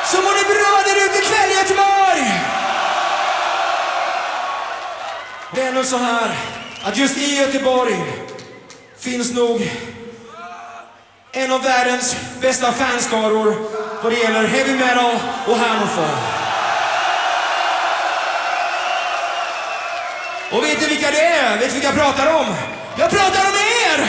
Så mår ni bra där ute ikväll i Göteborg. Det är nog så här att just i Göteborg finns nog en av världens bästa fanskaror vad det gäller heavy metal och hammerfall. Och vet ni vilka det är? Vet ni vilka jag pratar om? Jag pratar om er!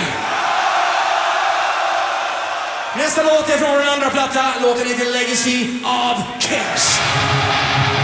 Nästa låt är från den andra platta. Låten heter Legacy of Chaos.